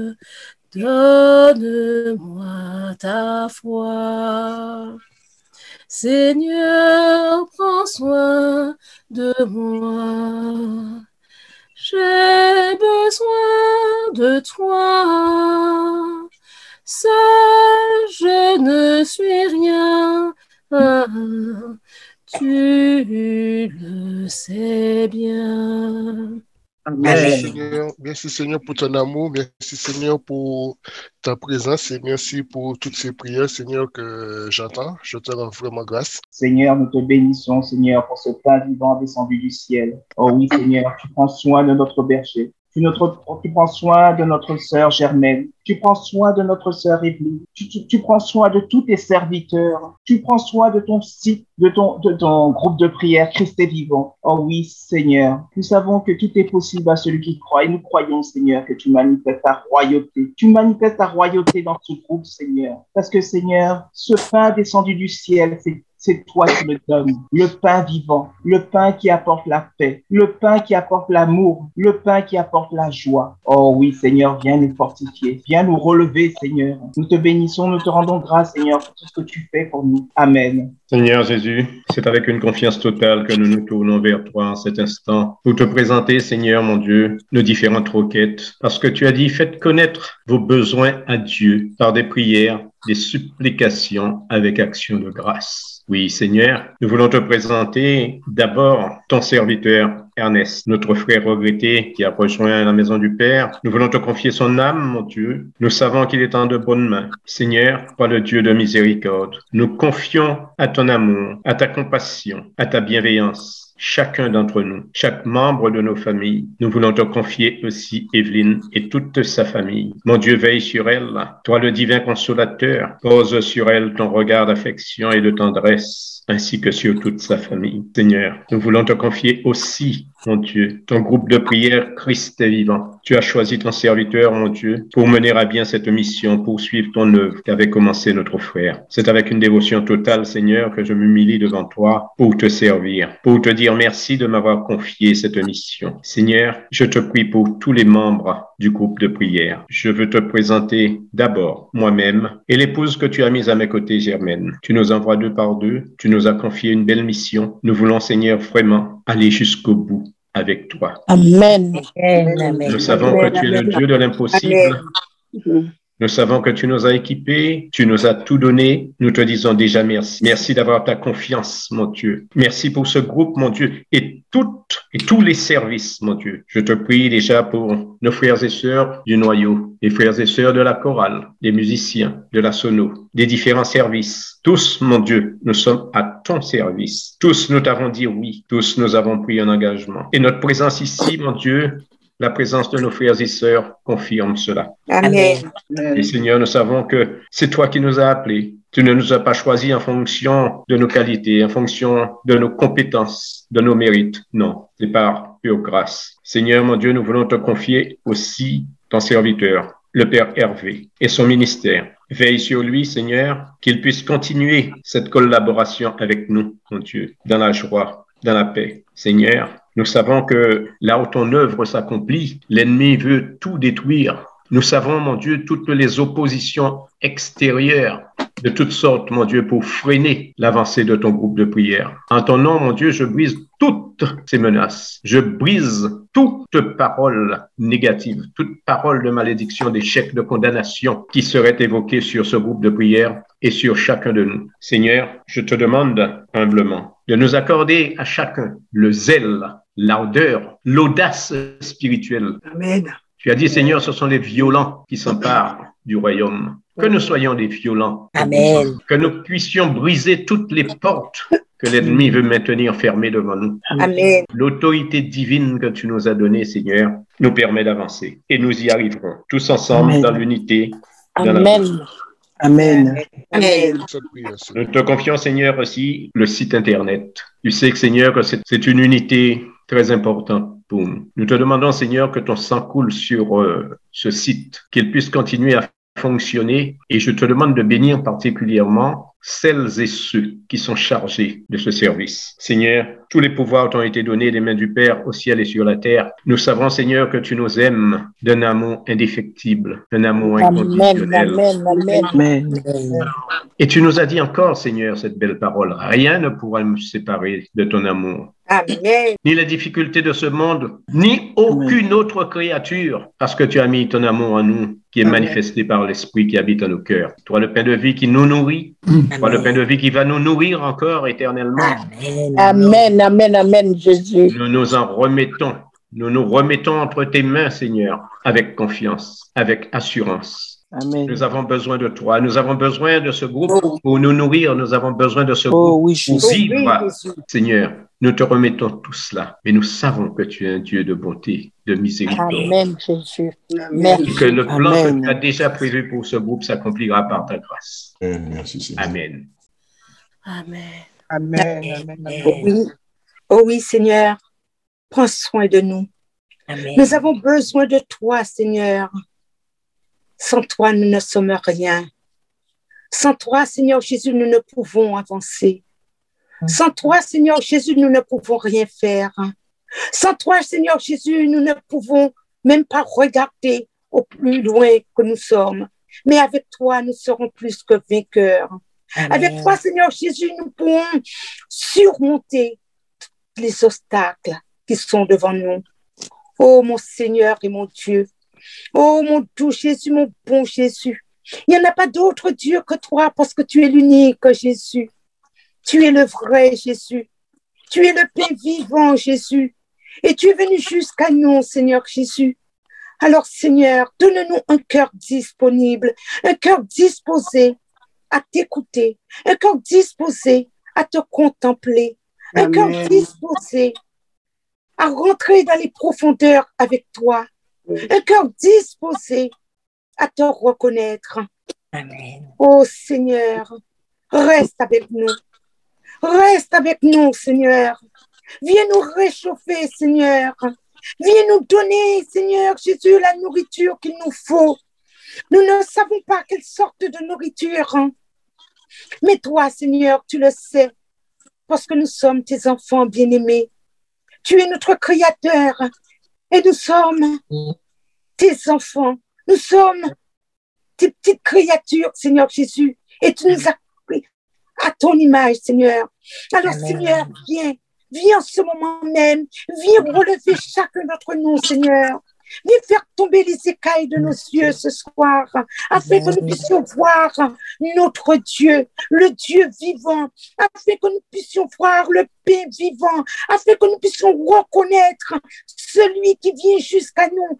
Speaker 2: Donne-moi ta foi. Seigneur, prends soin de moi. J'ai besoin de toi. Seul je ne suis rien. Tu le sais bien.
Speaker 12: Merci Seigneur, merci Seigneur pour ton amour, merci Seigneur pour ta présence et merci pour toutes ces prières, Seigneur, que j'entends. Je te rends vraiment grâce.
Speaker 9: Seigneur, nous te bénissons, Seigneur, pour ce pain vivant descendu du ciel. Oh oui, Seigneur, tu prends soin de notre berger. Tu, notre, tu prends soin de notre sœur Germaine. Tu prends soin de notre sœur Evelyne. Tu, tu, tu prends soin de tous tes serviteurs. Tu prends soin de ton site, de ton, de ton groupe de prière Christ est vivant. Oh oui, Seigneur. Nous savons que tout est possible à celui qui croit. Et nous croyons, Seigneur, que tu manifestes ta royauté. Tu manifestes ta royauté dans ce groupe, Seigneur. Parce que, Seigneur, ce pain descendu du ciel, c'est C'est toi qui le donnes, le pain vivant, le pain qui apporte la paix, le pain qui apporte l'amour, le pain qui apporte la joie. Oh oui, Seigneur, viens nous fortifier, viens nous relever, Seigneur. Nous te bénissons, nous te rendons grâce, Seigneur, pour tout ce que tu fais pour nous. Amen.
Speaker 5: Seigneur Jésus, c'est avec une confiance totale que nous nous tournons vers toi en cet instant pour te présenter, Seigneur mon Dieu, nos différentes requêtes, parce que tu as dit, faites connaître vos besoins à Dieu par des prières, des supplications avec action de grâce. Oui, Seigneur, nous voulons te présenter d'abord ton serviteur Ernest, notre frère regretté qui a rejoint la maison du Père. Nous voulons te confier son âme, mon Dieu. Nous savons qu'il est en de bonnes mains. Seigneur, toi le Dieu de miséricorde, nous confions à ton amour, à ta compassion, à ta bienveillance chacun d'entre nous, chaque membre de nos familles. Nous voulons te confier aussi Evelyne et toute sa famille. Mon Dieu, veille sur elle. Toi, le divin consolateur, pose sur elle ton regard d'affection et de tendresse, ainsi que sur toute sa famille. Seigneur, nous voulons te confier aussi, mon Dieu, ton groupe de prière Christ est vivant. Tu as choisi ton serviteur, mon Dieu, pour mener à bien cette mission, pour suivre ton œuvre qu'avait commencé notre frère. C'est avec une dévotion totale, Seigneur, que je m'humilie devant toi pour te servir, pour te dire merci de m'avoir confié cette mission. Seigneur, je te prie pour tous les membres du groupe de prière. Je veux te présenter d'abord moi-même et l'épouse que tu as mise à mes côtés, Germaine. Tu nous envoies deux par deux, tu nous as confié une belle mission. Nous voulons, Seigneur, vraiment aller jusqu'au bout avec toi.
Speaker 3: Amen. Amen.
Speaker 5: Nous savons que tu es le Dieu de l'impossible. Nous savons que tu nous as équipés, tu nous as tout donné. Nous te disons déjà merci. Merci d'avoir ta confiance, mon Dieu. Merci pour ce groupe, mon Dieu, et toutes et tous les services, mon Dieu. Je te prie déjà pour nos frères et sœurs du noyau, les frères et sœurs de la chorale, les musiciens, de la sono, des différents services. Tous, mon Dieu, nous sommes à ton service. Tous, nous t'avons dit oui. Tous, nous avons pris un engagement. Et notre présence ici, mon Dieu, la présence de nos frères et sœurs confirme cela.
Speaker 6: Amen.
Speaker 5: Et Seigneur, nous savons que c'est toi qui nous as appelés. Tu ne nous as pas choisis en fonction de nos qualités, en fonction de nos compétences, de nos mérites. Non, c'est par pure grâce. Seigneur, mon Dieu, nous voulons te confier aussi ton serviteur, le Père Hervé, et son ministère. Veille sur lui, Seigneur, qu'il puisse continuer cette collaboration avec nous, mon Dieu, dans la joie, dans la paix. Seigneur, nous savons que là où ton œuvre s'accomplit, l'ennemi veut tout détruire, Nous savons, mon Dieu, toutes les oppositions extérieures de toutes sortes, mon Dieu, pour freiner l'avancée de ton groupe de prière. En ton nom, mon Dieu, je brise toutes ces menaces. Je brise toute parole négative, toute parole de malédiction, d'échec, de condamnation qui serait évoquée sur ce groupe de prière et sur chacun de nous. Seigneur, je te demande humblement de nous accorder à chacun le zèle, l'ardeur, l'audace spirituelle.
Speaker 6: Amen.
Speaker 5: Tu as dit, Seigneur, ce sont les violents qui s'emparent du royaume. Que nous soyons des violents.
Speaker 3: Amen.
Speaker 5: Que nous puissions briser toutes les portes que l'ennemi veut maintenir fermées devant nous.
Speaker 6: Amen.
Speaker 5: L'autorité divine que tu nous as donnée, Seigneur, nous permet d'avancer. Et nous y arriverons, tous ensemble,
Speaker 7: Amen.
Speaker 5: dans l'unité. dans la-
Speaker 2: Amen.
Speaker 7: Amen.
Speaker 6: Amen.
Speaker 12: Cette prière, c'est-
Speaker 5: Nous te confions, Seigneur, aussi le site Internet. Tu sais que, Seigneur, que c'est c'est une unité très importante pour nous. Nous te demandons, Seigneur, que ton sang coule sur euh, ce site, qu'il puisse continuer à fonctionner. Et je te demande de bénir particulièrement celles et ceux qui sont chargés de ce service. Seigneur, tous les pouvoirs t'ont été donnés des mains du Père au ciel et sur la terre. Nous savons, Seigneur, que tu nous aimes d'un amour indéfectible, d'un amour
Speaker 2: Amen.
Speaker 5: inconditionnel.
Speaker 2: Amen. Amen.
Speaker 7: Amen.
Speaker 5: Et tu nous as dit encore, Seigneur, cette belle parole. Rien ne pourra nous séparer de ton amour.
Speaker 6: Amen.
Speaker 5: Ni les difficultés de ce monde, ni aucune autre créature, parce que tu as mis ton amour en nous, qui est
Speaker 6: Amen.
Speaker 5: manifesté par l'Esprit qui habite en nos cœurs. Toi, le pain de vie qui nous nourrit, toi, le pain de vie qui va nous nourrir encore éternellement.
Speaker 3: Amen.
Speaker 2: Amen. Amen. Amen, Jésus.
Speaker 5: Nous nous en remettons. Nous nous remettons entre tes mains, Seigneur, avec confiance, avec assurance.
Speaker 7: Amen.
Speaker 5: Nous avons besoin de toi. Nous avons besoin de ce groupe pour nous nourrir. Nous avons besoin de ce
Speaker 7: Oh
Speaker 5: groupe
Speaker 7: oui,
Speaker 5: pour
Speaker 7: Jésus.
Speaker 5: vivre. Seigneur, nous te remettons tout cela. Mais nous savons que tu es un Dieu de bonté, de miséricorde.
Speaker 2: Amen, Jésus.
Speaker 5: Et
Speaker 2: Merci.
Speaker 5: que le plan
Speaker 7: Amen.
Speaker 5: que tu as déjà prévu pour ce groupe s'accomplira par ta grâce.
Speaker 13: Amen. Merci, Seigneur.
Speaker 5: Amen.
Speaker 2: Amen.
Speaker 6: Amen. Amen. Oh oui. Oh oui, Seigneur. Prends soin de nous.
Speaker 3: Amen.
Speaker 6: Nous avons besoin de toi, Seigneur. Sans toi, nous ne sommes rien. Sans toi, Seigneur Jésus, nous ne pouvons avancer. Sans toi, Seigneur Jésus, nous ne pouvons rien faire. Sans toi, Seigneur Jésus, nous ne pouvons même pas regarder au plus loin que nous sommes. Mais avec toi, nous serons plus que vainqueurs.
Speaker 3: Amen.
Speaker 6: Avec toi, Seigneur Jésus, nous pourrons surmonter les obstacles qui sont devant nous. Oh, mon Seigneur et mon Dieu. Oh, mon doux Jésus, mon bon Jésus. Il n'y en a pas d'autre Dieu que toi parce que tu es l'unique Jésus. Tu es le vrai Jésus. Tu es le pain vivant Jésus. Et tu es venu jusqu'à nous, Seigneur Jésus. Alors, Seigneur, donne-nous un cœur disponible, un cœur disposé à t'écouter, un cœur disposé à te contempler, un
Speaker 7: Amen.
Speaker 6: cœur disposé à rentrer dans les profondeurs avec toi, un cœur disposé à te reconnaître.
Speaker 3: Amen.
Speaker 6: Oh Seigneur, reste avec nous. Reste avec nous, Seigneur. Viens nous réchauffer, Seigneur. Viens nous donner, Seigneur Jésus, la nourriture qu'il nous faut. Nous ne savons pas quelle sorte de nourriture. hein. Mais toi, Seigneur, tu le sais, parce que nous sommes tes enfants bien-aimés. Tu es notre Créateur et nous sommes tes enfants. Nous sommes tes petites créatures, Seigneur Jésus. Et tu nous as pris à ton image, Seigneur. Alors,
Speaker 3: Amen.
Speaker 6: Seigneur, viens. Viens en ce moment même. Viens relever chacun d'entre nous, Seigneur. Viens faire tomber les écailles de nos yeux ce soir, afin que nous puissions voir notre Dieu, le Dieu vivant, afin que nous puissions voir le pain vivant, afin que nous puissions reconnaître celui qui vient jusqu'à nous,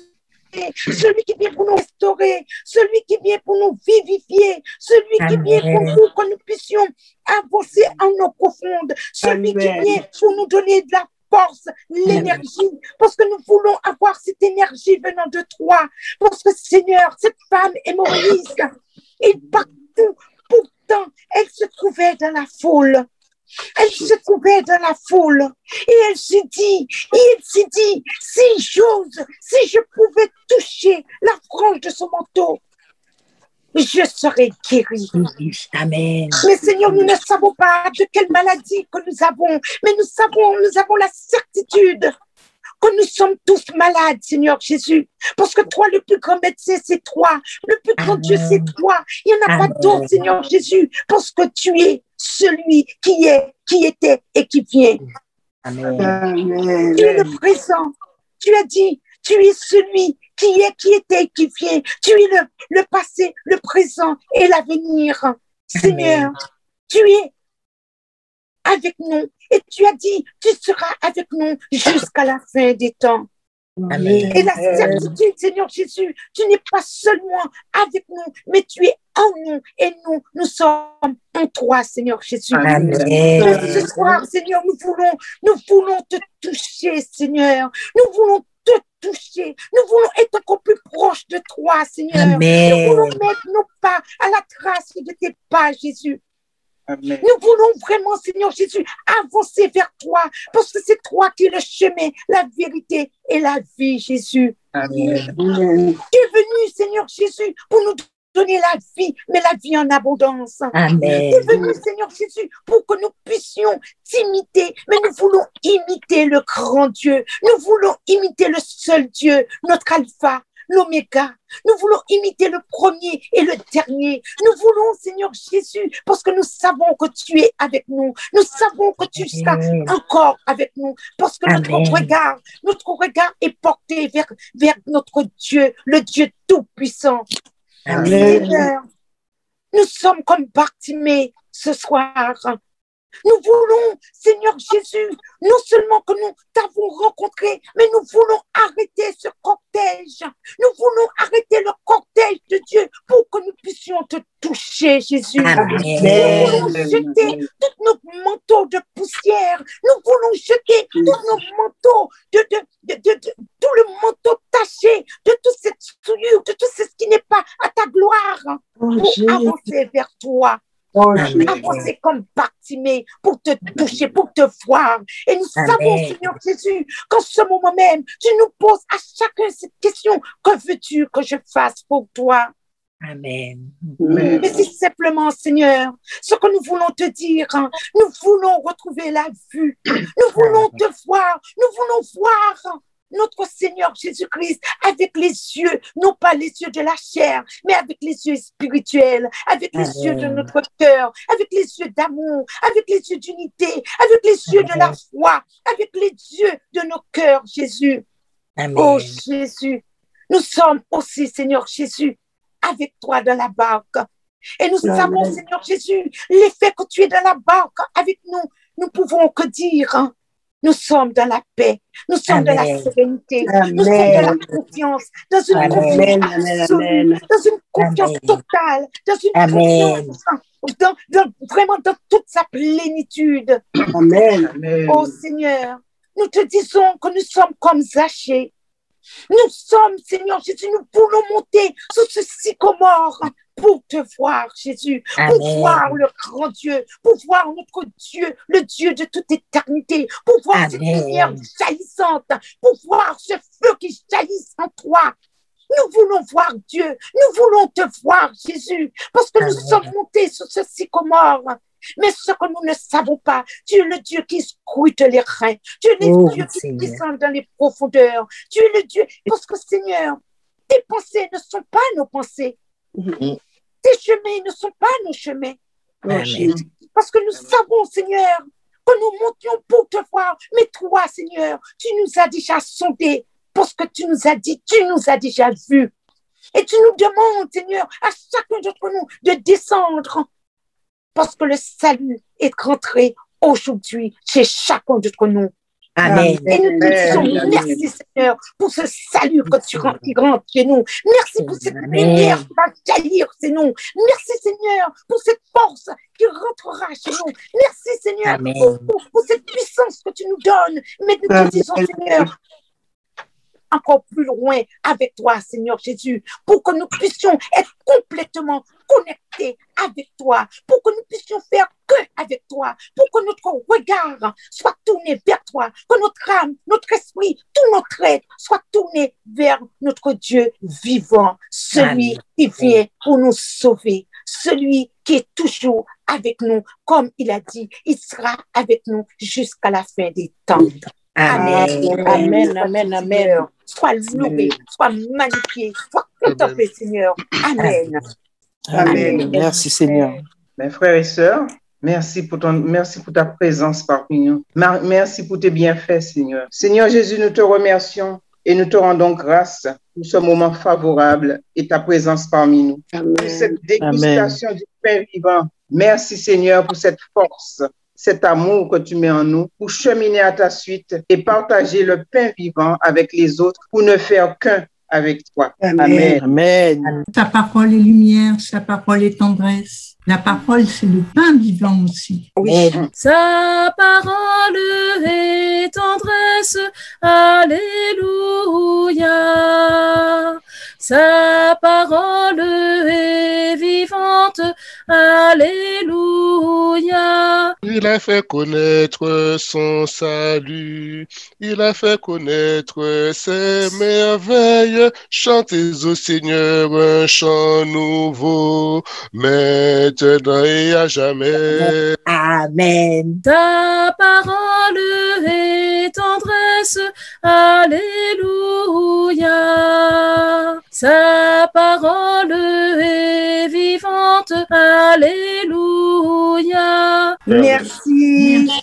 Speaker 6: celui qui vient pour nous restaurer, celui qui vient pour nous vivifier, celui qui vient pour
Speaker 3: Amen.
Speaker 6: nous que nous puissions avancer en eau profonde, celui qui
Speaker 7: Amen.
Speaker 6: vient pour nous donner de la force, l'énergie, parce que nous voulons avoir cette énergie venant de toi, parce que Seigneur, cette femme hémorroïste est partout, pourtant elle se trouvait dans la foule. Elle se trouvait dans la foule et elle s'est dit, et elle s'est dit, si j'ose, si je pouvais toucher la frange de son manteau, je serais guérie.
Speaker 3: Amen.
Speaker 6: Mais Seigneur, nous ne savons pas de quelle maladie que nous avons, mais nous savons, nous avons la certitude que nous sommes tous malades, Seigneur Jésus, parce que toi, le plus grand médecin, c'est toi. Le plus grand Dieu, c'est toi. Il n'y en a Amen. Pas d'autre, Seigneur Jésus, parce que tu es celui qui est, qui était et qui vient.
Speaker 3: Amen.
Speaker 6: Amen. Tu es le présent. Tu as dit, tu es celui qui est, qui était et qui vient. Tu es le, le passé, le présent et l'avenir. Seigneur, tu es avec nous et tu as dit, tu seras avec nous jusqu'à la fin des temps. Amen. Et la certitude, Seigneur Jésus, tu n'es pas seulement avec nous, mais tu es en nous et nous, nous sommes en toi, Seigneur Jésus.
Speaker 3: Amen.
Speaker 6: Donc, ce soir, Seigneur, nous voulons, nous voulons te toucher, Seigneur. Nous voulons te toucher. Nous voulons être encore plus proches de toi, Seigneur.
Speaker 3: Amen.
Speaker 6: Nous voulons mettre nos pas à la trace de tes pas, Jésus.
Speaker 1: Amen.
Speaker 6: Nous voulons vraiment, Seigneur Jésus, avancer vers toi, parce que c'est toi qui es le chemin, la vérité et la vie, Jésus.
Speaker 1: Amen.
Speaker 6: Tu es venu, Seigneur Jésus, pour nous donner la vie, mais la vie en abondance.
Speaker 3: Amen.
Speaker 6: Tu es venu, Seigneur Jésus, pour que nous puissions t'imiter, mais nous voulons imiter le grand Dieu. Nous voulons imiter le seul Dieu, notre alpha, l'oméga. Nous voulons imiter le premier et le dernier. Nous voulons, Seigneur Jésus, parce que nous savons que tu es avec nous. Nous savons que tu seras encore avec nous, parce que notre
Speaker 3: Amen.
Speaker 6: regard, notre regard est porté vers, vers notre Dieu, le Dieu tout-puissant. Seigneur, nous sommes comme Bartimée ce soir. Nous voulons, Seigneur Jésus, non seulement que nous t'avons rencontré, mais nous voulons arrêter ce cortège. Nous voulons arrêter le cortège de Dieu pour que nous puissions te toucher, Jésus.
Speaker 3: Amen.
Speaker 6: Nous voulons jeter tous nos manteaux de poussière. Nous voulons jeter tous nos manteaux de, de, de, de, de tout le manteau taché, de toute cette souillure, de tout ce qui n'est pas à ta gloire, pour avancer vers toi.
Speaker 3: Oh,
Speaker 6: avancer comme Bartimée pour te toucher, pour te voir. Et nous Amen. Savons, Seigneur Jésus, qu'en ce moment même, tu nous poses à chacun cette question: que veux-tu que je fasse pour toi?
Speaker 3: Amen.
Speaker 6: Mais c'est simplement, Seigneur, ce que nous voulons te dire. Hein, nous voulons retrouver la vue. Nous voulons te voir. Nous voulons voir notre Seigneur Jésus-Christ avec les yeux, non pas les yeux de la chair, mais avec les yeux spirituels, avec les Amen. Yeux de notre cœur, avec les yeux d'amour, avec les yeux d'unité, avec les yeux Amen. De la foi, avec les yeux de nos cœurs, Jésus. Amen. Oh Jésus, nous sommes aussi, Seigneur Jésus, avec toi dans la barque. Et nous Amen. Savons, Seigneur Jésus, l'effet que tu es dans la barque avec nous, nous pouvons que dire, hein, nous sommes dans la paix, nous sommes Amen. Dans la sérénité, Amen. Nous sommes dans la confiance, dans une Amen. Confiance absolue, dans une confiance Amen. Totale, dans une Amen. Confiance, dans, dans, vraiment dans toute sa plénitude.
Speaker 1: Amen. Amen.
Speaker 6: Oh Seigneur, nous te disons que nous sommes comme Zachée. Nous sommes, Seigneur Jésus, nous voulons monter sur ce sycomore pour te voir, Jésus, Amen. Pour voir le grand Dieu, pour voir notre Dieu, le Dieu de toute éternité, pour voir Amen. Cette lumière jaillissante, pour voir ce feu qui jaillisse en toi. Nous voulons voir Dieu, nous voulons te voir, Jésus, parce que Amen. Nous sommes montés sur ce sycomore. Mais ce que nous ne savons pas, tu es le Dieu qui scrute les reins. Tu es le oh, Dieu qui Seigneur. Descend dans les profondeurs. Tu es le Dieu, parce que Seigneur, tes pensées ne sont pas nos pensées. Mm-hmm. Tes chemins ne sont pas nos chemins. Amen. Parce que nous savons, Seigneur, que nous montions pour te voir. Mais toi, Seigneur, tu nous as déjà sondés, parce que tu nous as dit, tu nous as déjà vus. Et tu nous demandes, Seigneur, à chacun d'entre nous de descendre. Parce que le salut est rentré aujourd'hui chez chacun d'entre nous. Amen. Et nous te disons merci, Seigneur, pour ce salut que tu rentres, qui rentre chez nous. Merci pour cette Amen. Lumière qui va jaillir chez nous. Merci, Seigneur, pour cette force qui rentrera chez nous. Merci, Seigneur, pour, pour, pour cette puissance que tu nous donnes. Mais nous te disons, Seigneur, encore plus loin avec toi, Seigneur Jésus, pour que nous puissions être complètement connectés avec toi, pour que nous puissions faire que avec toi, pour que notre regard soit tourné vers toi, que notre âme, notre esprit, tout notre être soit tourné vers notre Dieu vivant, celui Amen. Qui vient pour nous sauver, celui qui est toujours avec nous, comme il a dit, il sera avec nous jusqu'à la fin des temps.
Speaker 3: Amen.
Speaker 6: Amen, amen, amen. Sois loué, sois magnifié, sois contemplé, Seigneur. Amen.
Speaker 7: Amen. Amen. Merci, Seigneur.
Speaker 1: Mes frères et sœurs, merci pour, ton, merci pour ta présence parmi nous. Merci pour tes bienfaits, Seigneur. Seigneur Jésus, nous te remercions et nous te rendons grâce pour ce moment favorable et ta présence parmi nous. Amen. Pour cette dégustation Amen. Du pain vivant. Merci, Seigneur, pour cette force, cet amour que tu mets en nous pour cheminer à ta suite et partager le pain vivant avec les autres pour ne faire qu'un avec toi. Amen.
Speaker 7: Amen. Amen.
Speaker 13: Ta parole est lumière, sa parole est tendresse. La parole, c'est le pain vivant aussi.
Speaker 2: Oui. Sa parole est tendresse. Alléluia. Sa parole est vivante. Alléluia.
Speaker 12: Il a fait connaître son salut. Il a fait connaître ses merveilles. Chantez au Seigneur un chant nouveau. Maintenant et à jamais.
Speaker 3: Amen.
Speaker 2: Ta parole est tendresse. Alléluia. Sa parole est vivante. Alléluia.
Speaker 6: Merci.